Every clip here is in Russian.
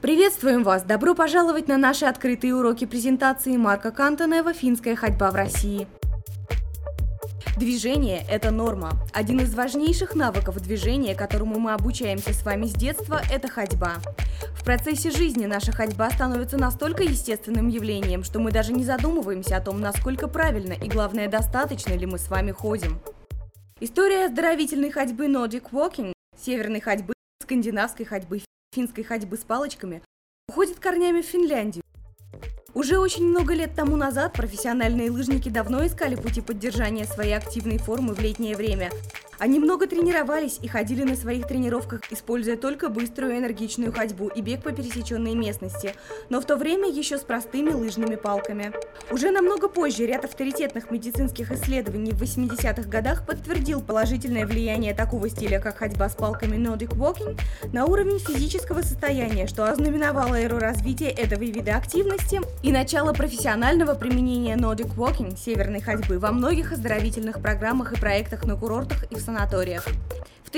Приветствуем вас! Добро пожаловать на наши открытые уроки презентации Марко Кантанева «Финская ходьба в России». Движение – это норма. Один из важнейших навыков движения, которому мы обучаемся с вами с детства – это ходьба. В процессе жизни наша ходьба становится настолько естественным явлением, что мы даже не задумываемся о том, насколько правильно и, главное, достаточно ли мы с вами ходим. История оздоровительной ходьбы Nordic Walking, северной ходьбы, скандинавской ходьбы, финской ходьбы с палочками уходит корнями в Финляндию. Уже очень много лет тому назад профессиональные лыжники давно искали пути поддержания своей активной формы в летнее время. Они много тренировались и ходили на своих тренировках, используя только быструю энергичную ходьбу и бег по пересеченной местности, но в то время еще с простыми лыжными палками. Уже намного позже ряд авторитетных медицинских исследований в 80-х годах подтвердил положительное влияние такого стиля, как ходьба с палками Nordic Walking, на уровень физического состояния, что ознаменовало эру развития этого вида активности и начало профессионального применения Nordic Walking, северной ходьбы, во многих оздоровительных программах и проектах на курортах и в санаториях. В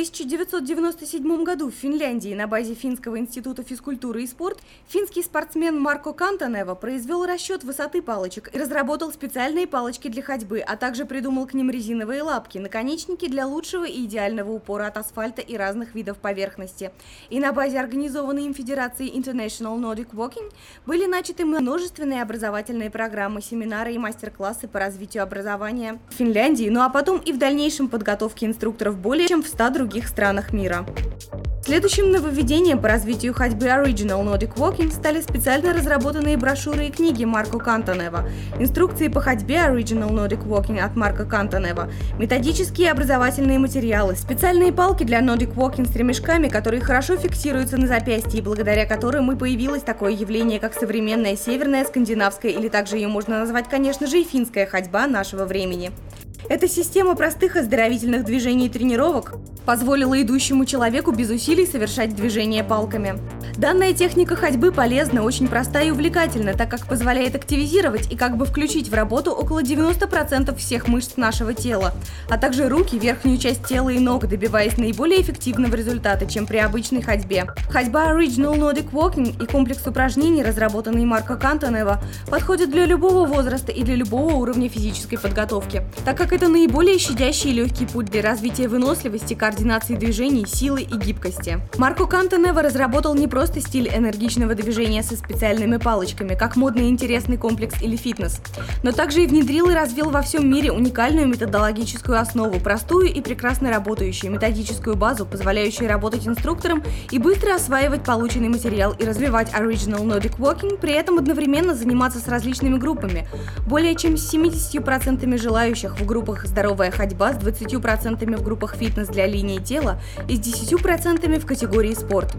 1997 году в Финляндии на базе Финского института физкультуры и спорта финский спортсмен Марко Кантанева произвел расчет высоты палочек и разработал специальные палочки для ходьбы, а также придумал к ним резиновые лапки, наконечники для лучшего и идеального упора от асфальта и разных видов поверхности. И на базе организованной им Федерации International Nordic Walking были начаты множественные образовательные программы, семинары и мастер-классы по развитию образования в Финляндии, ну а потом и в дальнейшем подготовке инструкторов более чем в 100 других странах мира. Следующим нововведением по развитию ходьбы Original Nordic Walking стали специально разработанные брошюры и книги Марко Кантанева, инструкции по ходьбе Original Nordic Walking от Марко Кантанева, методические и образовательные материалы, специальные палки для Nordic Walking с ремешками, которые хорошо фиксируются на запястье и благодаря которым и появилось такое явление, как современная северная, скандинавская или также ее можно назвать, конечно же, и финская ходьба нашего времени. Эта система простых оздоровительных движений и тренировок позволила идущему человеку без усилий совершать движения палками. Данная техника ходьбы полезна, очень проста и увлекательна, так как позволяет активизировать и как бы включить в работу около 90% всех мышц нашего тела, а также руки, верхнюю часть тела и ног, добиваясь наиболее эффективного результата, чем при обычной ходьбе. Ходьба Original Nordic Walking и комплекс упражнений, разработанный Марко Кантанева, подходят для любого возраста и для любого уровня физической подготовки, так как это наиболее щадящий и легкий путь для развития выносливости, координации движений, силы и гибкости. Марко Кантанева разработал не просто стиль энергичного движения со специальными палочками, как модный и интересный комплекс или фитнес, но также и внедрил и развил во всем мире уникальную методологическую основу, простую и прекрасно работающую методическую базу, позволяющую работать инструктором и быстро осваивать полученный материал и развивать Original Nordic Walking, при этом одновременно заниматься с различными группами, более чем с 70% желающих в группах «Здоровая ходьба», с 20% в группах «Фитнес» для линии тела и с 10% в категории «Спорт».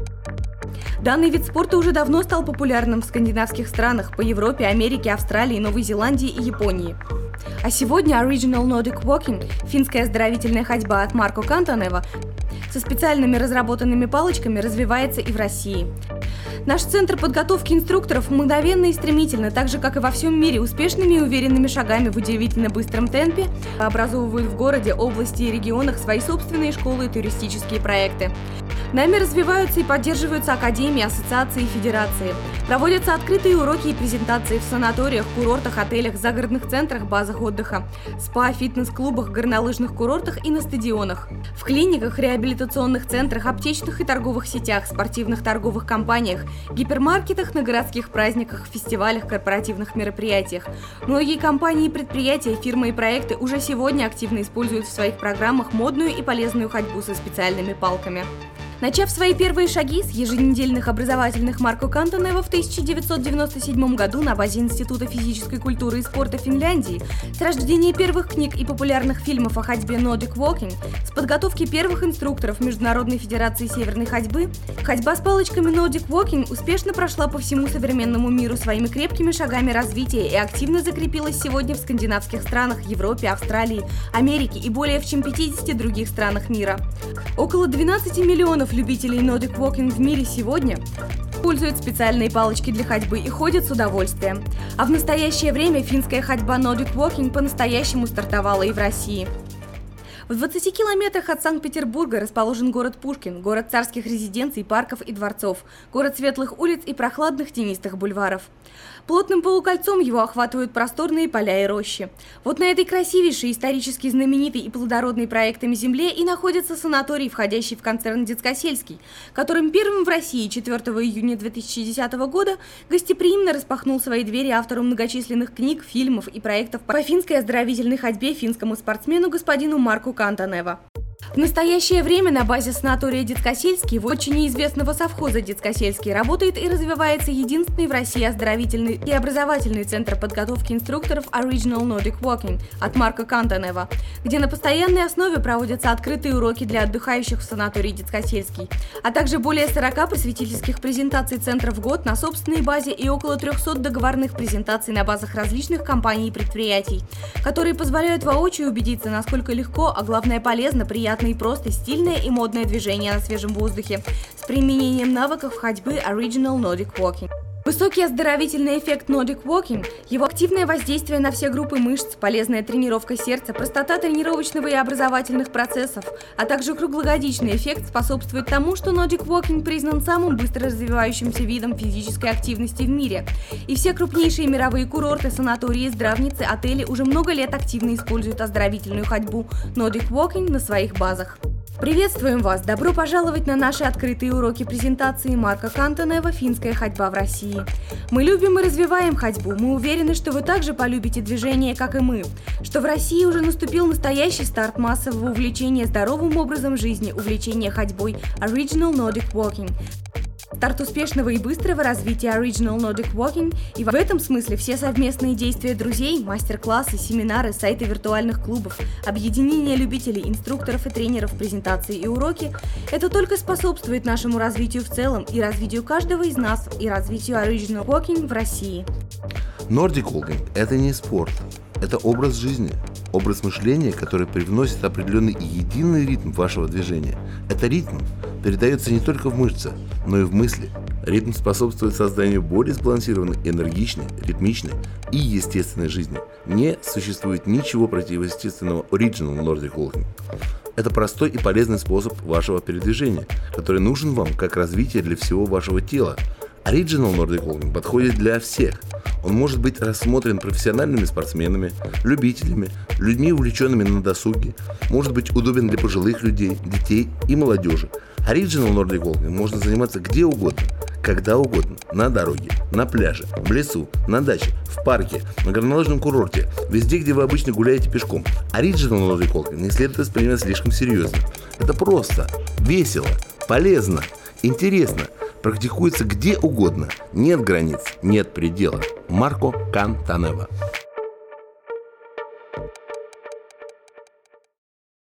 Данный вид спорта уже давно стал популярным в скандинавских странах, по Европе, Америке, Австралии, Новой Зеландии и Японии. А сегодня Original Nordic Walking, финская оздоровительная ходьба от Марко Кантанева, со специальными разработанными палочками развивается и в России. Наш центр подготовки инструкторов мгновенно и стремительно, так же как и во всем мире, успешными и уверенными шагами в удивительно быстром темпе образовывают в городе, области и регионах свои собственные школы и туристические проекты. Нами развиваются и поддерживаются академии, ассоциации и федерации. Проводятся открытые уроки и презентации в санаториях, курортах, отелях, загородных центрах, базах отдыха, спа, фитнес-клубах, горнолыжных курортах и на стадионах. В клиниках, реабилитационных центрах, аптечных и торговых сетях, спортивных торговых компаниях, гипермаркетах, на городских праздниках, фестивалях, корпоративных мероприятиях. Многие компании и предприятия, фирмы и проекты уже сегодня активно используют в своих программах модную и полезную ходьбу со специальными палками. Начав свои первые шаги с еженедельных образовательных Марко Кантанева в 1997 году на базе Института физической культуры и спорта Финляндии, с рождения первых книг и популярных фильмов о ходьбе Nordic Walking, с подготовки первых инструкторов Международной федерации северной ходьбы, ходьба с палочками Nordic Walking успешно прошла по всему современному миру своими крепкими шагами развития и активно закрепилась сегодня в скандинавских странах, Европе, Австралии, Америке и более чем 50 других странах мира. Около 12 миллионов любителей Nordic Walking в мире сегодня пользуют специальные палочки для ходьбы и ходят с удовольствием. А в настоящее время финская ходьба Nordic Walking по-настоящему стартовала и в России. В 20 километрах от Санкт-Петербурга расположен город Пушкин, город царских резиденций, парков и дворцов, город светлых улиц и прохладных тенистых бульваров. Плотным полукольцом его охватывают просторные поля и рощи. Вот на этой красивейшей, исторически знаменитой и плодородной проектами земле и находится санаторий, входящий в концерн «Детскосельский», которым первым в России 4 июня 2010 года гостеприимно распахнул свои двери автору многочисленных книг, фильмов и проектов по финской оздоровительной ходьбе финскому спортсмену господину Марку Кантанева. В настоящее время на базе санатория «Детскосельский» в очень известного совхоза «Детскосельский» работает и развивается единственный в России оздоровительный и образовательный центр подготовки инструкторов Original Nordic Walking от Марка Кантанева, где на постоянной основе проводятся открытые уроки для отдыхающих в санатории «Детскосельский», а также более 40 просветительских презентаций центра в год на собственной базе и около 300 договорных презентаций на базах различных компаний и предприятий, которые позволяют воочию убедиться, насколько легко, а главное полезно, приятно и просто стильное и модное движение на свежем воздухе с применением навыков ходьбы Original Nordic Walking. Высокий оздоровительный эффект Nordic Walking, его активное воздействие на все группы мышц, полезная тренировка сердца, простота тренировочного и образовательных процессов, а также круглогодичный эффект способствует тому, что Nordic Walking признан самым быстро развивающимся видом физической активности в мире. И все крупнейшие мировые курорты, санатории, здравницы, отели уже много лет активно используют оздоровительную ходьбу Nordic Walking на своих базах. Приветствуем вас! Добро пожаловать на наши открытые уроки презентации Марка Кантанева «Финская ходьба в России». Мы любим и развиваем ходьбу. Мы уверены, что вы также полюбите движение, как и мы. Что в России уже наступил настоящий старт массового увлечения здоровым образом жизни, увлечения ходьбой Original Nordic Walking. Старт успешного и быстрого развития Original Nordic Walking, и в этом смысле все совместные действия друзей, мастер-классы, семинары, сайты виртуальных клубов, объединение любителей, инструкторов и тренеров, презентации и уроки – это только способствует нашему развитию в целом и развитию каждого из нас и развитию Original Walking в России. Nordic Walking – это не спорт, это образ жизни, образ мышления, который привносит определенный и единый ритм вашего движения. Это ритм передается не только в мышцы, но и в мысли. Ритм способствует созданию более сбалансированной, энергичной, ритмичной и естественной жизни. Не существует ничего противоестественного Original Nordic Walking. Это простой и полезный способ вашего передвижения, который нужен вам как развитие для всего вашего тела. Original Nordic Walking подходит для всех. Он может быть рассмотрен профессиональными спортсменами, любителями, людьми, увлеченными на досуге, может быть удобен для пожилых людей, детей и молодежи. Original Nordic Walking можно заниматься где угодно, когда угодно, на дороге, на пляже, в лесу, на даче, в парке, на горнолыжном курорте, везде, где вы обычно гуляете пешком. Original Nordic Walking не следует воспринимать слишком серьезно. Это просто, весело, полезно, интересно. Практикуется где угодно. Нет границ, нет предела. Марко Кантанева.